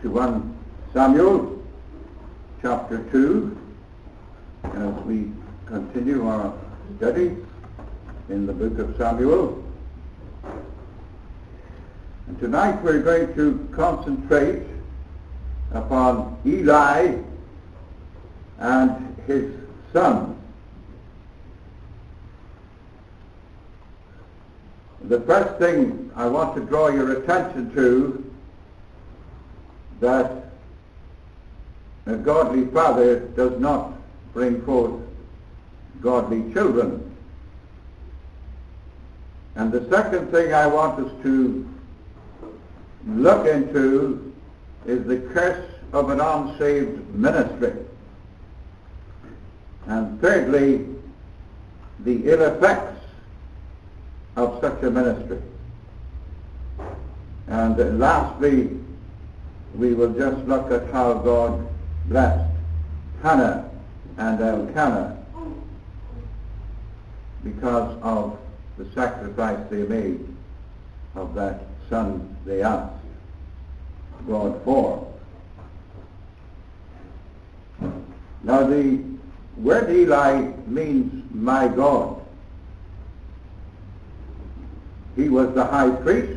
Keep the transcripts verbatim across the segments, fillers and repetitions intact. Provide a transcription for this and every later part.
to First Samuel chapter two as we continue our study in the book of Samuel. And tonight we're going to concentrate upon Eli and his son. The first thing I want to draw your attention to, that a godly father does not bring forth godly children. And the second thing I want us to look into is the curse of an unsaved ministry. And thirdly, the ill effects of such a ministry. And uh, lastly, we will just look at how God blessed Hannah and Elkanah because of the sacrifice they made of that son they asked God for. Now the word Eli means my God. He was the high priest,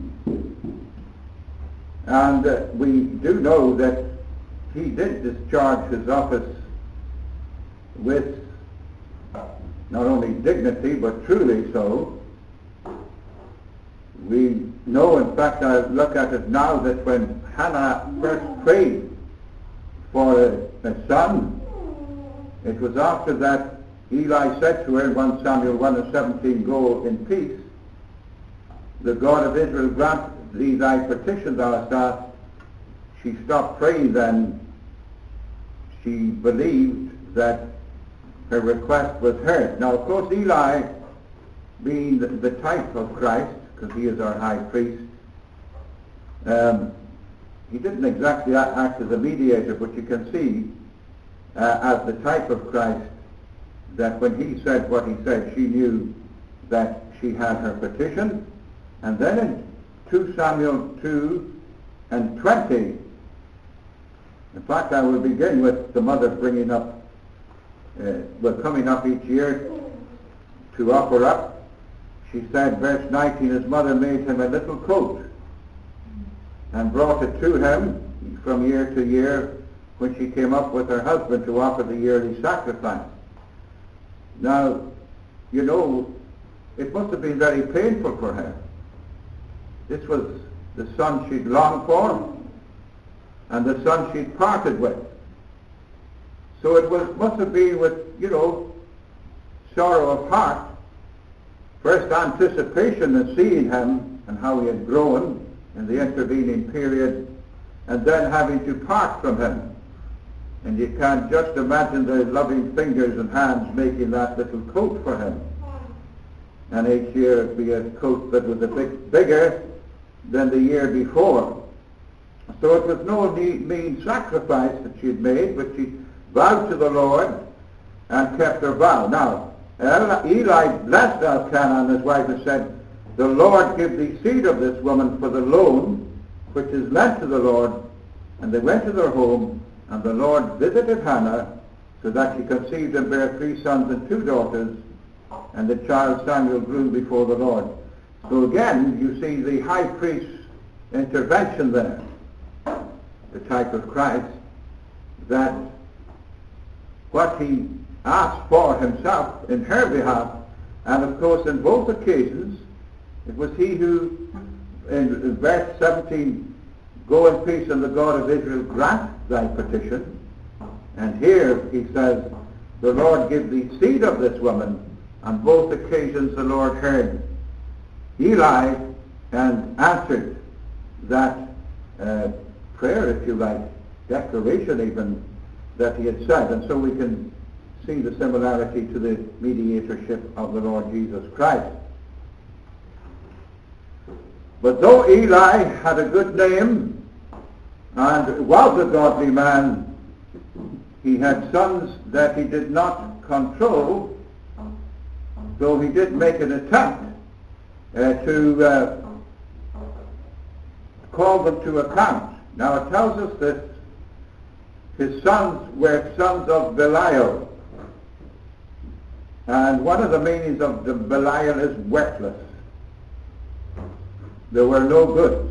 and uh, we do know that he did discharge his office with not only dignity but truly so. We know, in fact, I look at it now, that when Hannah first prayed for a, a son, it was after that Eli said to her in First Samuel one and seventeen, "Go in peace. The God of Israel grant thee thy petition thou hast asked." She stopped praying then. She believed that her request was heard. Now, of course, Eli, being the, the type of Christ, because he is our high priest, um, he didn't exactly act as a mediator, but you can see uh, as the type of Christ that when he said what he said, she knew that she had her petition. And then in Second Samuel two and twenty, in fact, I will begin with the mother bringing up, uh, well, coming up each year to offer up. She said, verse nineteen, his mother made him a little coat and brought it to him from year to year when she came up with her husband to offer the yearly sacrifice. Now, you know, it must have been very painful for her. This was the son she'd longed for and the son she'd parted with. So it was must have been with, you know, sorrow of heart. First anticipation of seeing him and how he had grown in the intervening period, and then having to part from him. And you can't just imagine the loving fingers and hands making that little coat for him. And each year it'd be a coat that was a bit bigger than the year before. So it was no mean sacrifice that she had made, but she vowed to the Lord and kept her vow. Now, Eli blessed Elkanah and his wife and said, "The Lord give thee seed of this woman for the loan which is lent to the Lord." And they went to their home, and the Lord visited Hannah, so that she conceived and bare three sons and two daughters, and the child Samuel grew before the Lord. So again, you see the high priest's intervention there, the type of Christ, that what he asked for himself in her behalf, and of course in both occasions, it was he who, in verse seventeen, "Go in peace, and the God of Israel grant thy petition." And here he says, "The Lord give thee seed of this woman." On both occasions the Lord heard Eli and answered that uh, prayer, if you like, declaration even, that he had said. And so we can see the similarity to the mediatorship of the Lord Jesus Christ. But though Eli had a good name and was a godly man, he had sons that he did not control, though he did make an attempt uh, to uh, call them to account Now it tells us that his sons were sons of Belial. And one of the meanings of the Belial is worthless. There were no goods.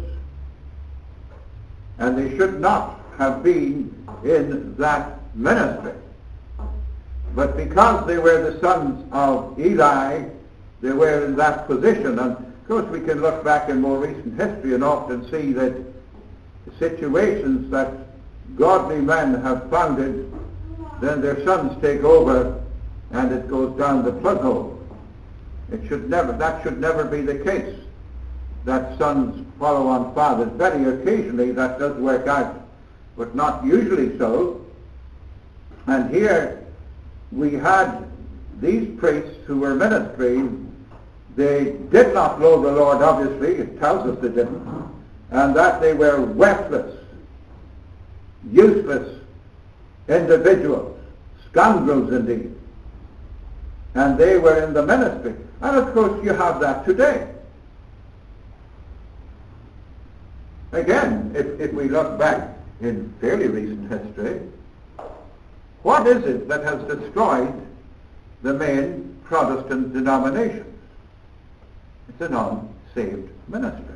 And they should not have been in that ministry. But because they were the sons of Eli, they were in that position. And of course we can look back in more recent history and often see that situations that godly men have founded, then their sons take over and it goes down the plug hole. It should never, that should never be the case, that sons follow on fathers. Very occasionally that does work out, but not usually so. And here we had these priests who were ministering. They did not know the Lord, obviously. It tells us they didn't. And that they were worthless, useless individuals, scoundrels indeed. And they were in the ministry. And of course you have that today. Again, if, if we look back in fairly recent history, what is it that has destroyed the main Protestant denominations? It's an unsaved ministry.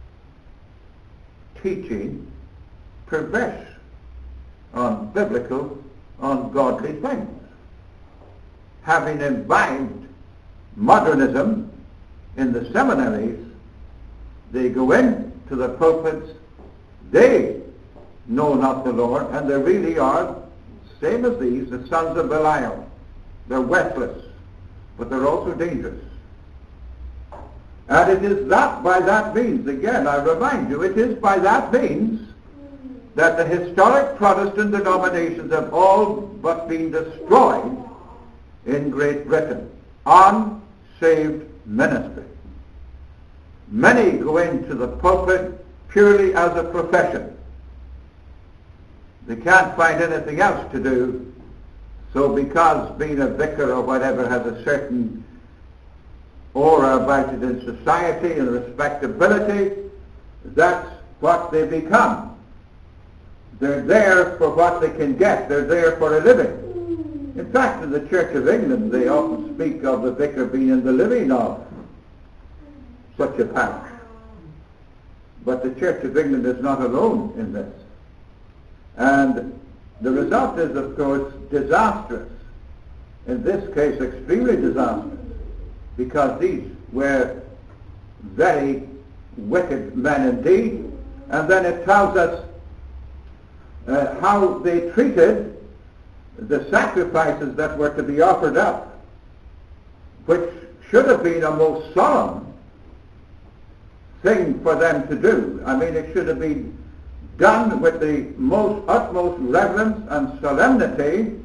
Teaching perverse, unbiblical, ungodly things. Having imbibed modernism in the seminaries, they go into the pulpits, they know not the Lord, and they really are, same as these, the sons of Belial. They're worthless, but they're also dangerous. And it is that by that means, again, I remind you, it is by that means that the historic Protestant denominations have all but been destroyed in Great Britain. Unsaved ministry. Many go into the pulpit purely as a profession. They can't find anything else to do, so because being a vicar or whatever has a certain aura about it in society and respectability, that's what they become. They're there for what they can get. They're there for a living. In fact, in the Church of England, they often speak of the vicar being in the living of such a parish. But the Church of England is not alone in this. And the result is, of course, disastrous. In this case, extremely disastrous, because these were very wicked men indeed. And then it tells us uh, how they treated the sacrifices that were to be offered up, which should have been a most solemn thing for them to do. I mean, it should have been done with the most utmost reverence and solemnity.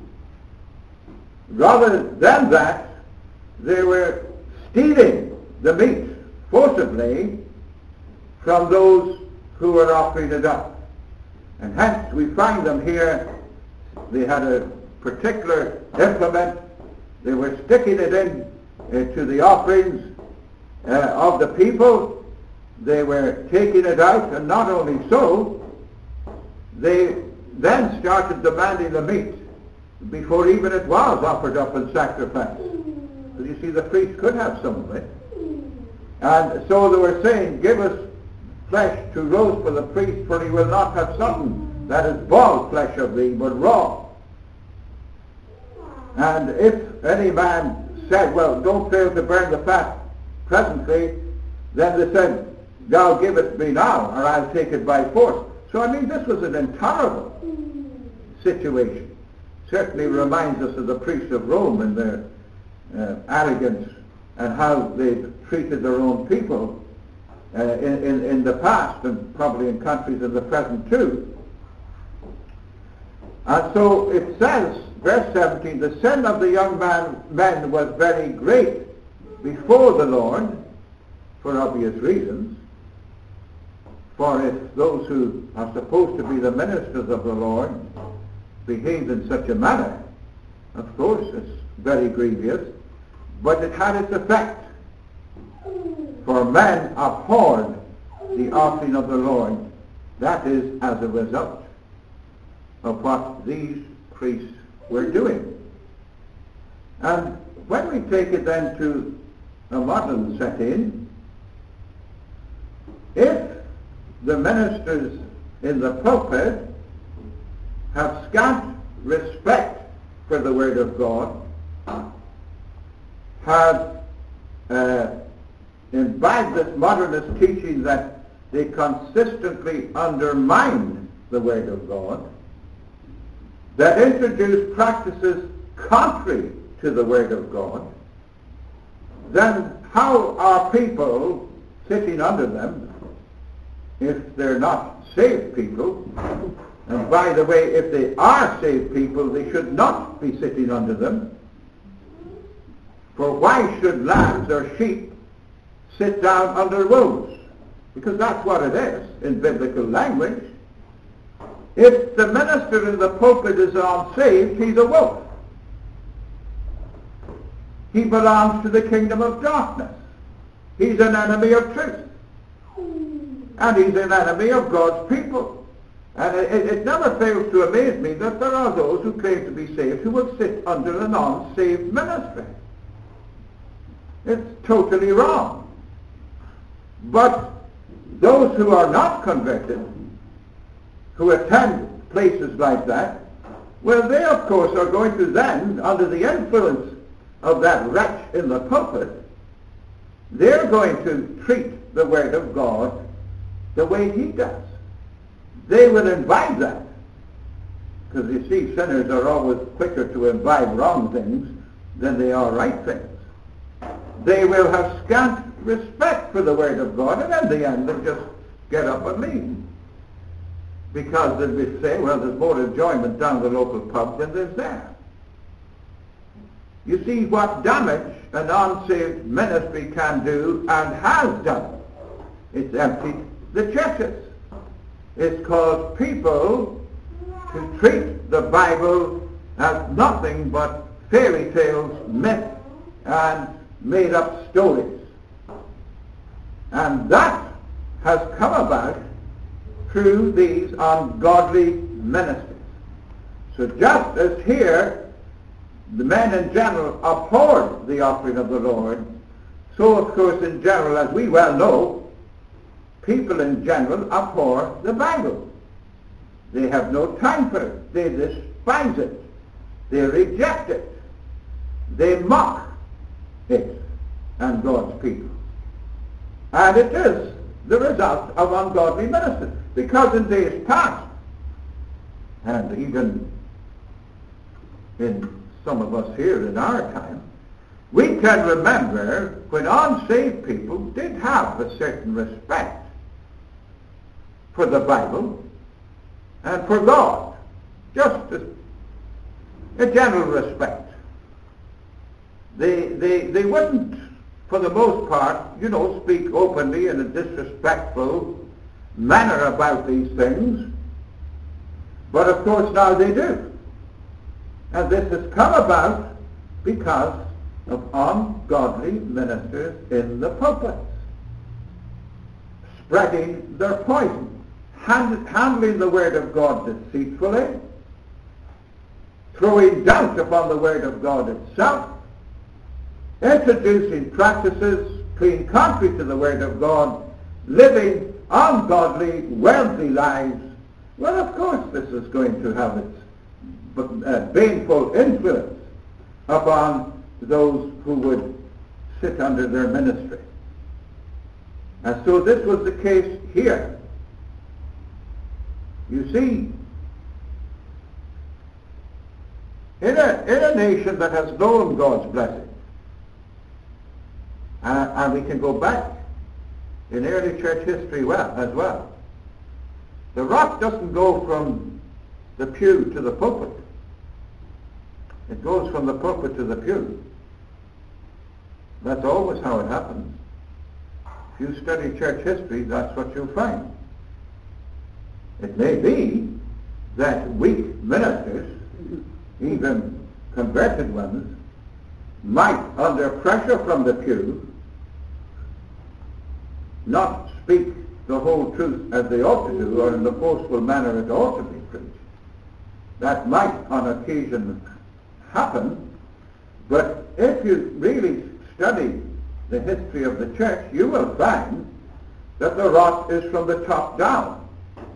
Rather than that, they were stealing the meat forcibly from those who were offering it up. And hence we find them here. They had a particular implement. They were sticking it in uh, to the offerings uh, of the people. They were taking it out, and not only so, they then started demanding the meat before even it was offered up in sacrifice. So you see, the priest could have some of it. And so they were saying, give us flesh to roast for the priest, for he will not have something that is boiled flesh of thee, but raw. And if any man said, well, don't fail to burn the fat presently, then they said, thou give it me now, or I'll take it by force. So, I mean, this was an intolerable situation. Certainly reminds us of the priests of Rome and their uh, arrogance and how they treated their own people uh, in, in, in the past, and probably in countries in the present too. And so it says, verse seventeen, the sin of the young man men was very great before the Lord, for obvious reasons. For if those who are supposed to be the ministers of the Lord behaved in such a manner, of course it's very grievous, but it had its effect. For men abhorred the offering of the Lord That is as a result of what these priests were doing. And when we take it then to a modern setting, if the ministers in the pulpit have scant respect for the Word of God, have uh, imbibed this modernist teaching that they consistently undermine the Word of God, that introduce practices contrary to the Word of God, then how are people sitting under them if they're not saved people? And by the way, if they are saved people, they should not be sitting under them. For why should lambs or sheep sit down under wolves? Because that's what it is in biblical language. If the minister in the pulpit is unsaved, he's a wolf. He belongs to the kingdom of darkness. He's an enemy of truth. And he's an enemy of God's people. And it, it, it never fails to amaze me that there are those who claim to be saved who will sit under an unsaved ministry. It's totally wrong. But those who are not converted, who attend places like that, well, they of course are going to then, under the influence of that wretch in the pulpit, they're going to treat the Word of God the way he does. They will imbibe that. Because you see, sinners are always quicker to imbibe wrong things than they are right things. They will have scant respect for the Word of God, and in the end they'll just get up and leave. Because they will say, well, there's more enjoyment down the local pub than there's there. You see what damage an unsaved ministry can do and has done. It's emptied the churches. It's caused people to treat the Bible as nothing but fairy tales, myth, and made-up stories. And that has come about through these ungodly ministers. So just as here the men in general abhorred the offering of the Lord, so of course in general, as we well know, people in general abhor the Bible. They have no time for it. They despise it. They reject it. They mock it and God's people. And it is the result of ungodly ministers. Because in days past, and even in some of us here in our time, we can remember when unsaved people did have a certain respect for the Bible and for God. Just a, a general respect. They, they, they wouldn't, for the most part, you know, speak openly in a disrespectful manner about these things. But of course now they do. And this has come about because of ungodly ministers in the pulpits, spreading their poison, hand, handling the Word of God deceitfully, throwing doubt upon the Word of God itself, introducing practices clean contrary to the Word of God, living ungodly, worldly lives. Well, of course this is going to have its uh, baneful influence upon those who would sit under their ministry. And so this was the case here. You see, in a, in a nation that has known God's blessing, uh, and we can go back in early church history well as well, the rock doesn't go from the pew to the pulpit. It goes from the pulpit to the pew. That's always how it happens. If you study church history, that's what you'll find. It may be that weak ministers, even converted ones, might, under pressure from the pew, not speak the whole truth as they ought to do, or in the forceful manner it ought to be preached. That might on occasion happen, but if you really study the history of the church, you will find that the rot is from the top down.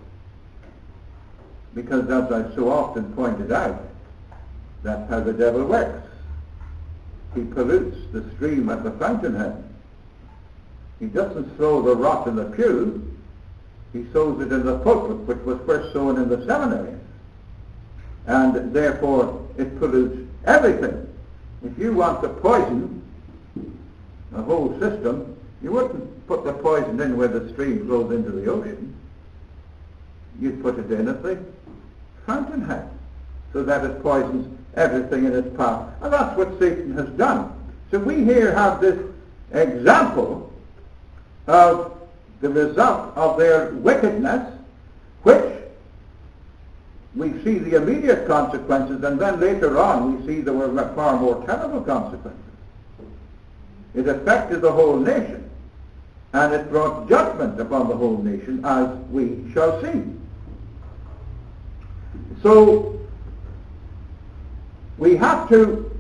Because as I so often pointed out, that's how the devil works. He pollutes the stream at the fountainhead. He doesn't sow the rot in the pew, he sows it in the pulpit, which was first sown in the seminary. And therefore it pollutes everything. If you want to poison the whole system, you wouldn't put the poison in where the stream flows into the ocean. You'd put it in at the fountainhead, so that it poisons everything in its path. And that's what Satan has done. So we here have this example of the result of their wickedness, which we see the immediate consequences, and then later on we see there were far more terrible consequences. It affected the whole nation, and it brought judgment upon the whole nation, as we shall see. So we have to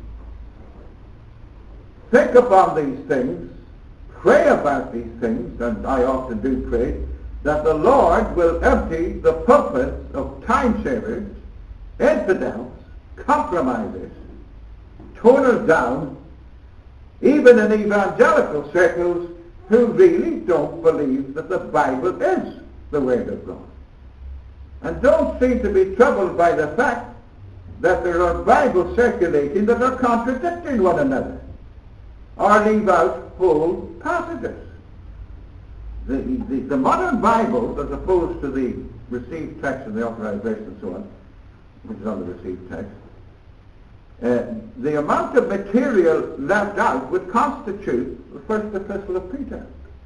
think upon these things, pray about these things, and I often do pray, that the Lord will empty the pulpits of time-savers, infidels, compromisers, toners down, even in evangelical circles, who really don't believe that the Bible is the Word of God, and don't seem to be troubled by the fact that there are Bibles circulating that are contradicting one another, or leave out whole passages. The, the, the modern Bibles, as opposed to the received text and the authorized version and so on, which is on the received text, uh, the amount of material left out would constitute the first epistle of Peter.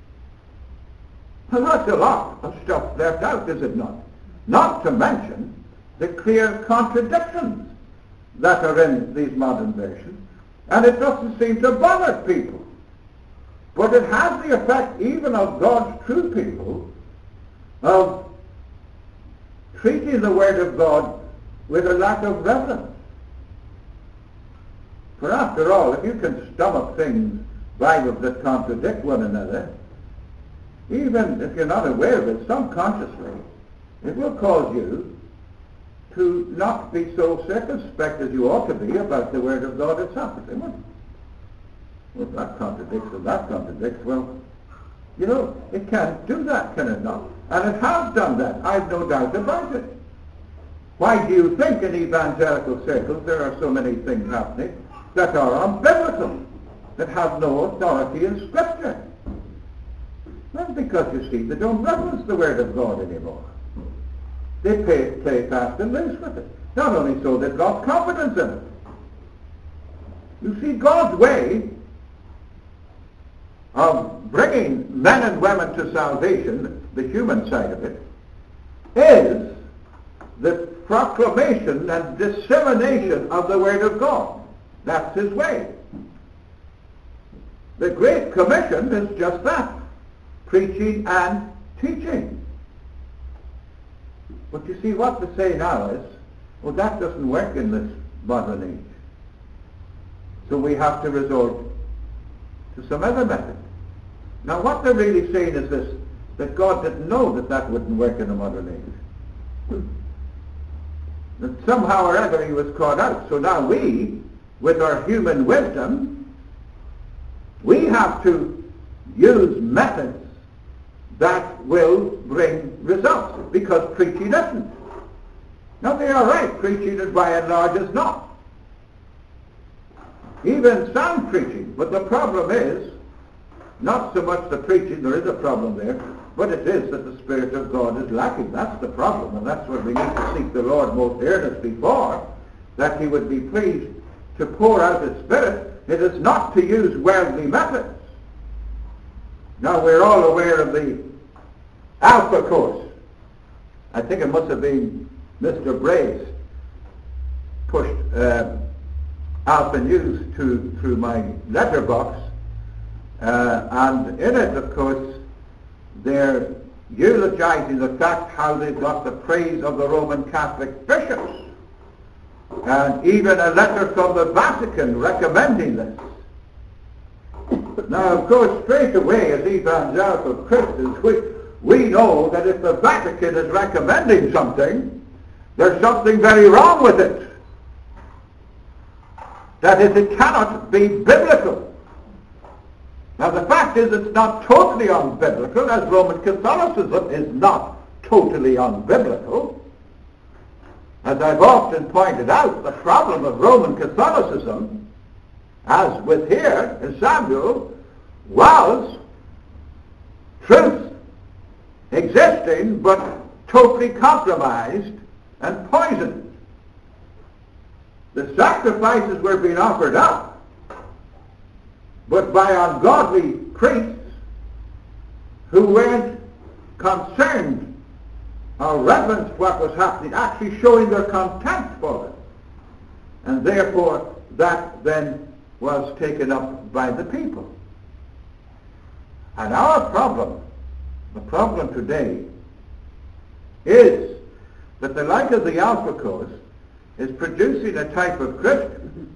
Well, that's a lot of stuff left out, is it not? Not to mention the clear contradictions that are in these modern versions, and it doesn't seem to bother people. But it has the effect even of God's true people of treating the Word of God with a lack of reverence. For after all, if you can stomach things, Bibles that contradict one another, even if you're not aware of it subconsciously, it will cause you to not be so circumspect as you ought to be about the Word of God itself. It won't. Well, that contradicts and that contradicts. Well, you know, it can't do that, can it not? And it has done that. I've no doubt about it. Why do you think in evangelical circles there are so many things happening that are unbiblical, that have no authority in Scripture? Well, because, you see, they don't reverence the Word of God anymore. They play, play fast and loose with it. Not only so, they've lost confidence in it. You see, God's way of bringing men and women to salvation, the human side of it, is the proclamation and dissemination of the Word of God. That's His way. The Great Commission is just that, preaching and teaching. But you see, what they say now is, well, that doesn't work in this modern age. So we have to resort to some other method. Now, what they're really saying is this, that God didn't know that that wouldn't work in a modern age. That somehow or other He was caught out. So now we, with our human wisdom, we have to use methods that will bring results, because preaching isn't. Now, they are right, preaching is by and large is not. Even sound preaching, but the problem is, not so much the preaching, there is a problem there, but it is that the Spirit of God is lacking. That's the problem, and that's what we need to seek the Lord most earnestly for, that He would be pleased to pour out His Spirit. It is not to use worldly methods. Now, we're all aware of the Alpha course. I think it must have been Mister Brace pushed uh, Alpha News to, through my letterbox, uh, and in it, of course, they're eulogizing the fact how they've got the praise of the Roman Catholic bishops, and even a letter from the Vatican recommending this. Now, of course, straight away as evangelical Christians, we, we know that if the Vatican is recommending something, there's something very wrong with it. That is, it cannot be biblical. Now, the fact is it's not totally unbiblical, as Roman Catholicism is not totally unbiblical. As I've often pointed out, the problem of Roman Catholicism, as with here in Samuel, was truth existing but totally compromised and poisoned. The sacrifices were being offered up, but by ungodly priests who weren't concerned or reverenced what was happening, actually showing their contempt for it. And therefore that then was taken up by the people. And our problem, the problem today, is that the like of the Alpha Course is producing a type of Christian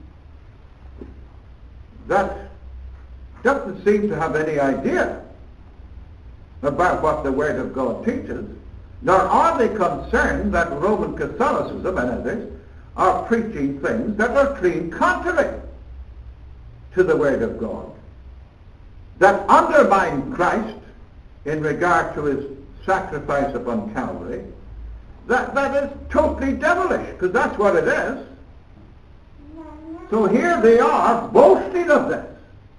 that doesn't seem to have any idea about what the Word of God teaches, nor are they concerned that Roman Catholicism and others are preaching things that are clean contrary to the Word of God, that undermine Christ in regard to his sacrifice upon Calvary. That, that is totally devilish, because that's what it is. So here they are boasting of this.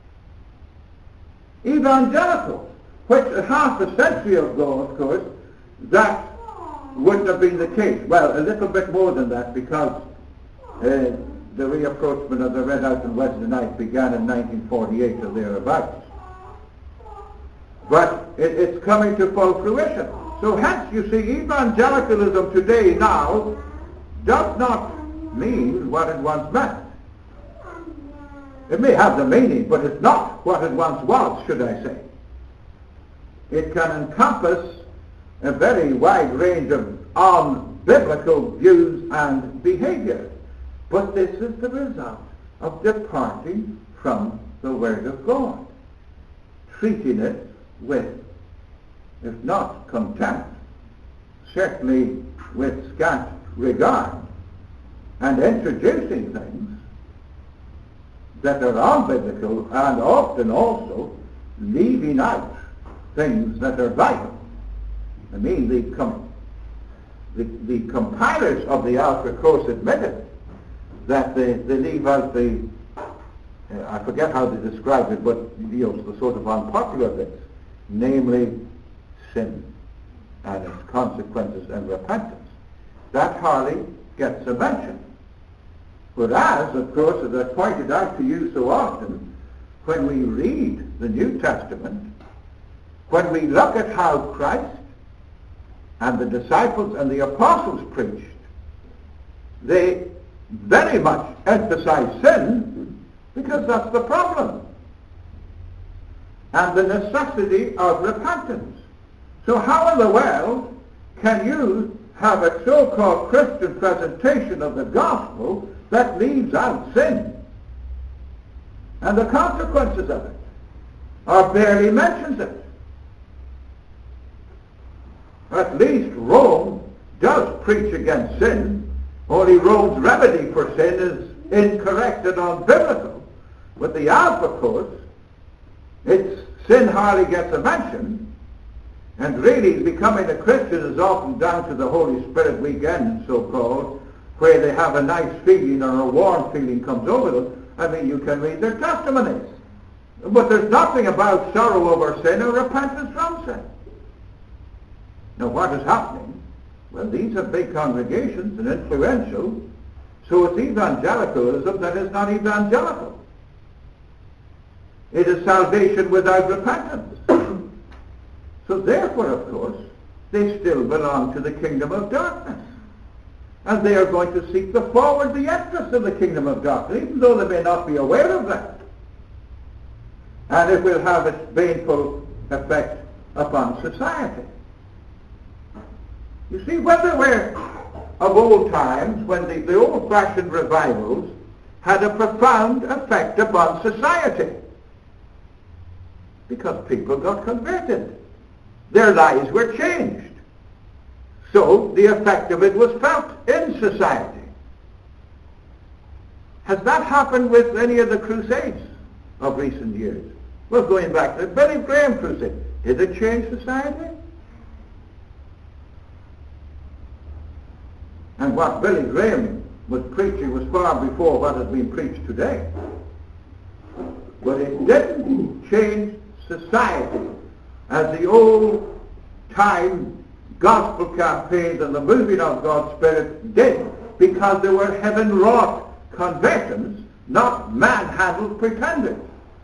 Evangelicals, which half a century ago, of course, that wouldn't have been the case. Well, a little bit more than that, because uh, the reapproachment of the Red House on Wednesday night began in nineteen forty-eight or thereabouts. But it, it's coming to full fruition. So hence, you see, evangelicalism today now does not mean what it once meant. It may have the meaning, but it's not what it once was, should I say. It can encompass a very wide range of unbiblical views and behavior. But this is the result of departing from the Word of God, treating it with, if not contempt, certainly with scant regard, and introducing things that are unbiblical, and often also leaving out things that are vital. I mean, the, com- the, the compilers of the Alpha Course admitted that they, they leave out the, uh, I forget how they describe it, but you know, the sort of unpopular bits, namely sin and its consequences and repentance. That hardly gets a mention. Whereas, of course, as I pointed out to you so often, when we read the New Testament, when we look at how Christ and the disciples and the apostles preached, they very much emphasize sin, because that's the problem, and the necessity of repentance. So how in the world can you have a so-called Christian presentation of the gospel that leaves out sin and the consequences of it, or barely mentions it? At least Rome does preach against sin, only Rome's remedy for sin is incorrect and unbiblical. With the Alpha Course, its sin hardly gets a mention, and really becoming a Christian is often down to the Holy Spirit weekend, so-called, where they have a nice feeling or a warm feeling comes over them. I mean, you can read their testimonies. But there's nothing about sorrow over sin or repentance from sin. Now, what is happening? Well, these are big congregations and influential, so it's evangelicalism that is not evangelical. It is salvation without repentance. So therefore, of course, they still belong to the kingdom of darkness. And they are going to seek to forward the interests of the kingdom of darkness, even though they may not be aware of that. And it will have its baneful effect upon society. You see, when they were of old times, when the, the old-fashioned revivals had a profound effect upon society, because people got converted. Their lives were changed. So the effect of it was felt in society. Has that happened with any of the crusades of recent years? Well, going back to the Billy Graham crusade, did it change society? And what Billy Graham was preaching was far before what has been preached today. But it didn't change society as the old-time gospel campaigns and the moving of God's Spirit did, because they were heaven-wrought conversions, not man-handled pretenders.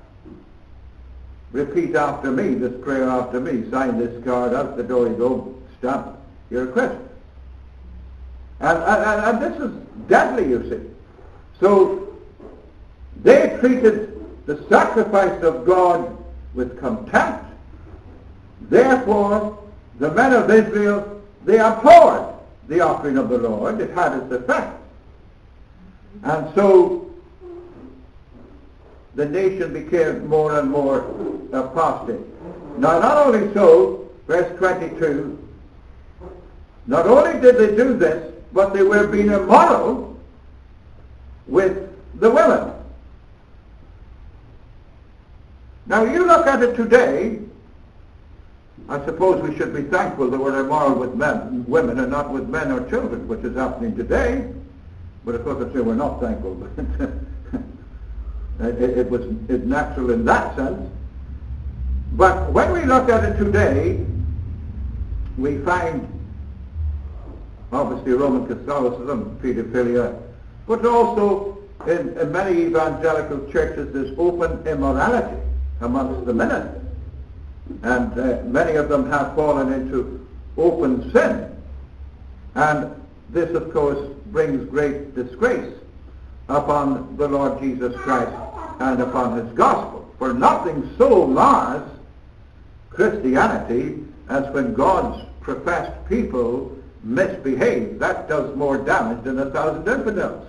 Repeat after me, this prayer after me, sign this card, out the door you go, stamp, you're a Christian. And, and, and this is deadly, you see. So they treated the sacrifice of God with contempt. Therefore, the men of Israel, they abhorred the offering of the Lord. It had its effect. And so the nation became more and more apostate. Now, not only so, verse twenty-two, not only did they do this, but they were being immoral with the women. Now, you look at it today, I suppose we should be thankful that we're immoral with men, women and not with men or children, which is happening today. But of course, I say we're not thankful. it, it was it's natural in that sense. But when we look at it today, we find obviously Roman Catholicism, pedophilia, but also in, in many evangelical churches there's open immorality amongst the ministers. And uh, many of them have fallen into open sin. And this, of course, brings great disgrace upon the Lord Jesus Christ and upon his gospel. For nothing so mars Christianity as when God's professed people misbehave. That does more damage than a thousand infidels.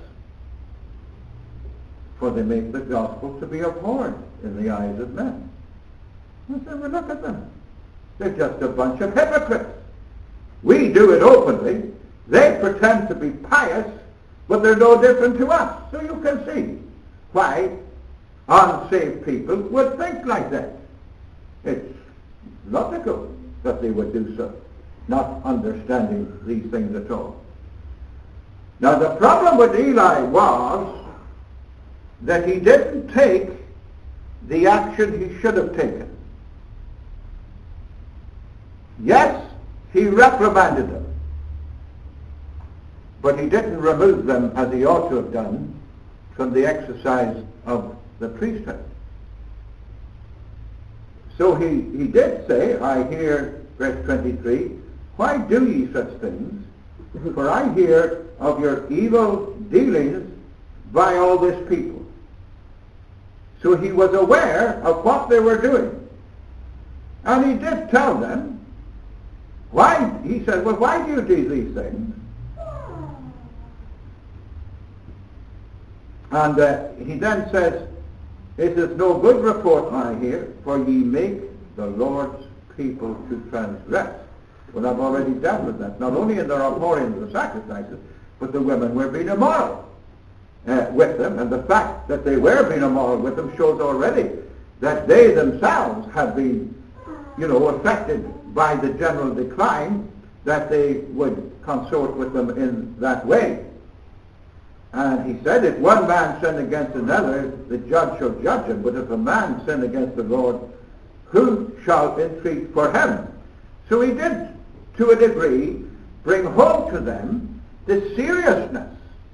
For they make the gospel to be abhorred in the eyes of men. And so we look at them. They're just a bunch of hypocrites. We do it openly. They pretend to be pious, but they're no different to us. So you can see why unsaved people would think like that. It's logical that they would do so, not understanding these things at all. Now the problem with Eli was that he didn't take the action he should have taken. Yes, he reprimanded them, but he didn't remove them as he ought to have done from the exercise of the priesthood. So he, he did say, I hear, verse twenty-three, why do ye such things? For I hear of your evil dealings by all this people. So he was aware of what they were doing. And he did tell them, why, he said, well, why do you do these things? And uh, he then says, it is no good report I hear, for ye make the Lord's people to transgress. Well, I've already dealt with that. Not only in their abhorring of the sacrifices, but the women were being immoral uh, with them. And the fact that they were being immoral with them shows already that they themselves had been, you know, affected by the general decline, that they would consort with them in that way. And he said, if one man sin against another, the judge shall judge him. But if a man sin against the Lord, who shall entreat for him? So he did, to a degree, bring home to them the seriousness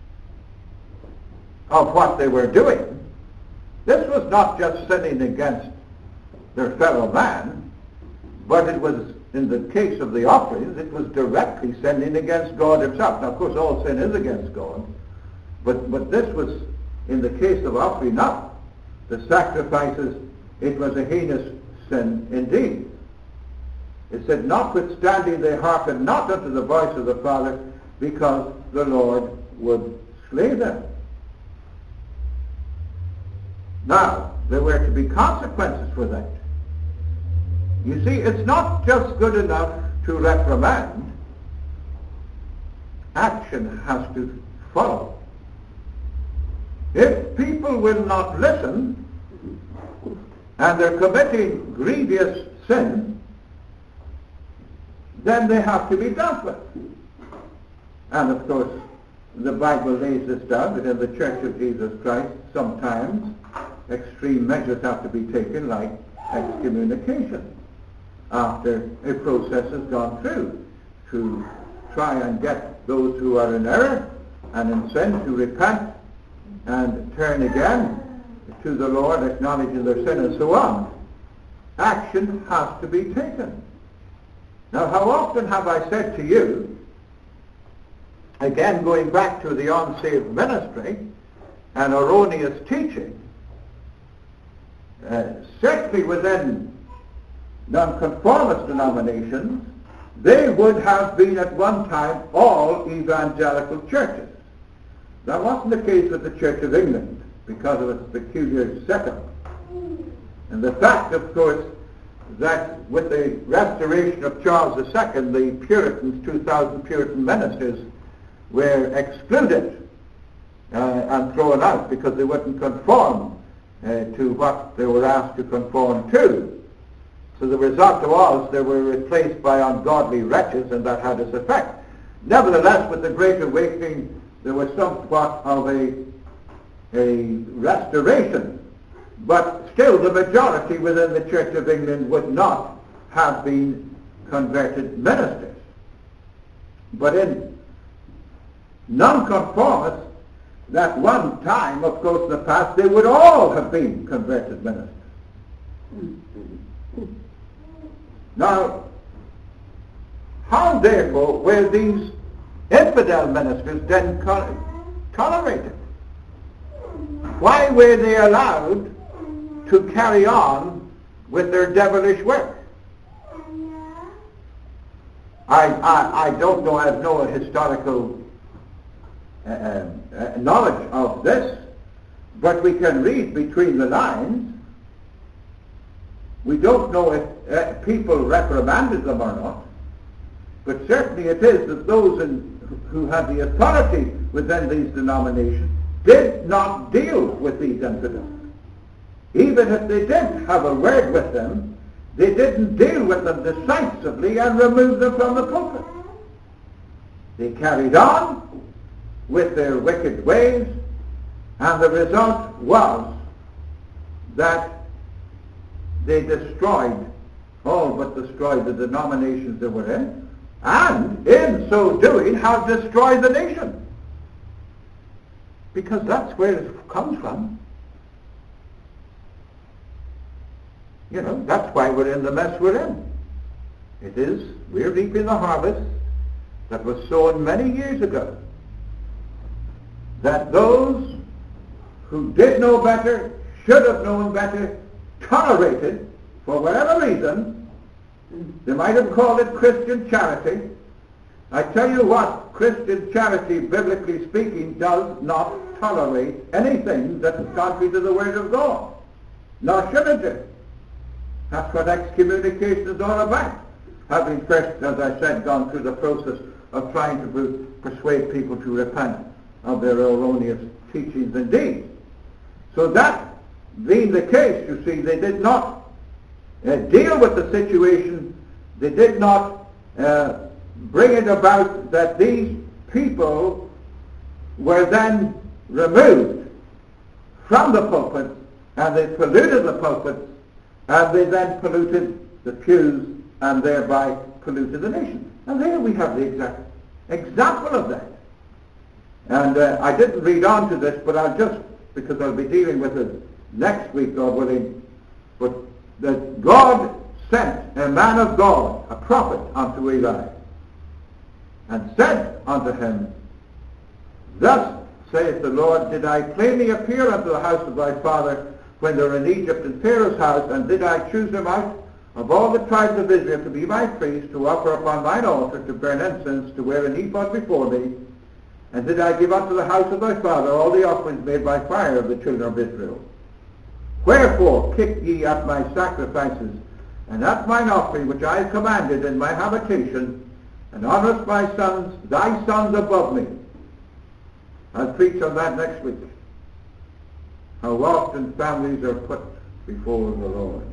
of what they were doing. This was not just sinning against their fellow man, but it was, in the case of the offerings, it was directly sinning against God himself. Now, of course, all sin is against God. But, but this was, in the case of offering up the sacrifices, it was a heinous sin indeed. It said, notwithstanding they hearkened not unto the voice of the Father, because the Lord would slay them. Now, there were to be consequences for that. You see, it's not just good enough to reprimand. Action has to follow. If people will not listen, and they're committing grievous sin, then they have to be dealt with. And of course, the Bible lays this down, that in the Church of Jesus Christ, sometimes extreme measures have to be taken, like excommunication, after a process has gone through, to try and get those who are in error and in sin to repent and turn again to the Lord, acknowledging their sin and so on. Action has to be taken. Now, how often have I said to you, again going back to the unsaved ministry and erroneous teaching, uh, certainly within nonconformist denominations, they would have been at one time all evangelical churches. That wasn't the case with the Church of England because of its peculiar setup. And the fact, of course, that with the restoration of Charles the Second, the Puritans, two thousand Puritan ministers, were excluded uh, and thrown out because they wouldn't conform uh, to what they were asked to conform to. So the result was they were replaced by ungodly wretches, and that had its effect. Nevertheless, with the Great Awakening, there was somewhat of a, a restoration. But still, the majority within the Church of England would not have been converted ministers. But in nonconformists, that one time, of course, in the past, they would all have been converted ministers. Now, how therefore were these infidel ministers then tolerated? Why were they allowed to carry on with their devilish work? I, I, I don't know, I have no historical uh, uh, knowledge of this, but we can read between the lines. We don't know if uh, people reprimanded them or not, but certainly it is that those in, who had the authority within these denominations did not deal with these infidels. Even if they did have a word with them, they didn't deal with them decisively and remove them from the pulpit. They carried on with their wicked ways, and the result was that they destroyed, all but destroyed the denominations they were in, and in so doing have destroyed the nation. Because that's where it comes from. You know, that's why we're in the mess we're in. It is, we're reaping the harvest that was sown many years ago. That those who did know better, should have known better, tolerated, for whatever reason, they might have called it Christian charity. I tell you what, Christian charity, biblically speaking, does not tolerate anything that is contrary to the Word of God. Nor should it do. That's what excommunication is all about. Having first, as I said, gone through the process of trying to persuade people to repent of their erroneous teachings and deeds. So that being the case, you see, they did not uh, deal with the situation. They did not uh, bring it about that these people were then removed from the pulpit, and they polluted the pulpit, and they then polluted the pews, and thereby polluted the nation. And there we have the exact example of that. And uh, I didn't read on to this, but I'll just, because I'll be dealing with it next week, God willing, but that God sent a man of God, a prophet, unto Eli, and said unto him, Thus saith the Lord, did I plainly appear unto the house of thy father when they were in Egypt in Pharaoh's house, and did I choose them out of all the tribes of Israel to be my priest, to offer upon thine altar, to burn incense, to wear an ephod before thee. And did I give unto the house of thy father all the offerings made by fire of the children of Israel? Wherefore kick ye at my sacrifices, and at mine offering which I have commanded in my habitation, and honourest my sons, thy sons above me. I'll preach on that next week. How often families are put before the Lord.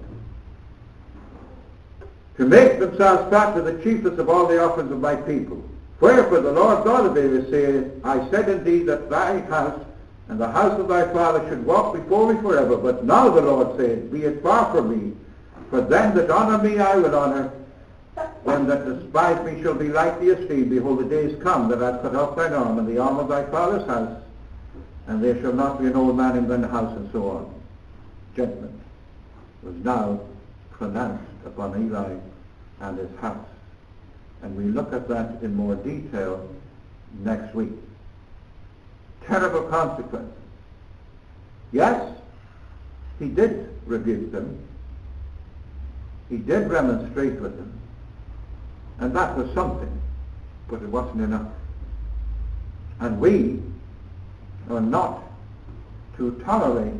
To make themselves fat to the chiefest of all the offerings of my people. Wherefore the Lord God of Israel saith, I said indeed that thy house and the house of thy father should walk before me forever. But now the Lord saith, be it far from me. For them that honour me I will honour. Them that despise me shall be lightly esteemed. Behold, the days come that I cut off thine arm and the arm of thy father's house, and there shall not be an old man in thine house, and so on. Judgment was now pronounced upon Eli and his house. And we look at that in more detail next week. Terrible consequences. Yes, he did rebuke them. He did remonstrate with them. And that was something, but it wasn't enough. And we are not to tolerate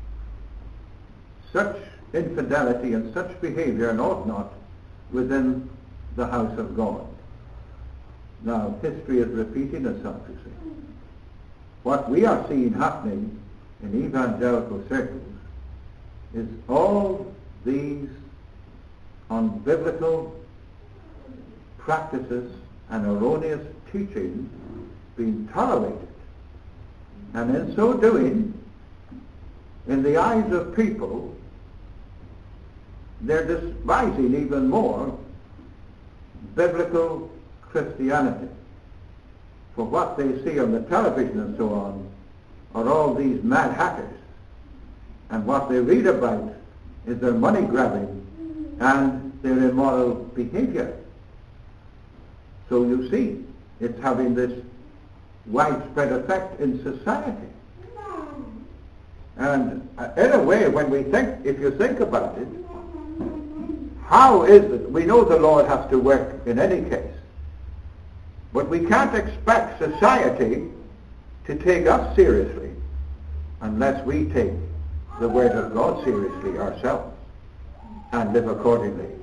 such infidelity and such behavior, and ought not, within the house of God. Now, history is repeating itself, you see. What we are seeing happening in evangelical circles is all these unbiblical practices and erroneous teachings being tolerated. And in so doing, in the eyes of people, they're despising even more biblical Christianity. For what they see on the television and so on are all these mad hatters. And what they read about is their money grabbing and their immoral behavior. So you see, it's having this widespread effect in society. And uh, in a way, when we think, if you think about it, how is it? We know the Lord has to work in any case. But we can't expect society to take us seriously unless we take the Word of God seriously ourselves and live accordingly.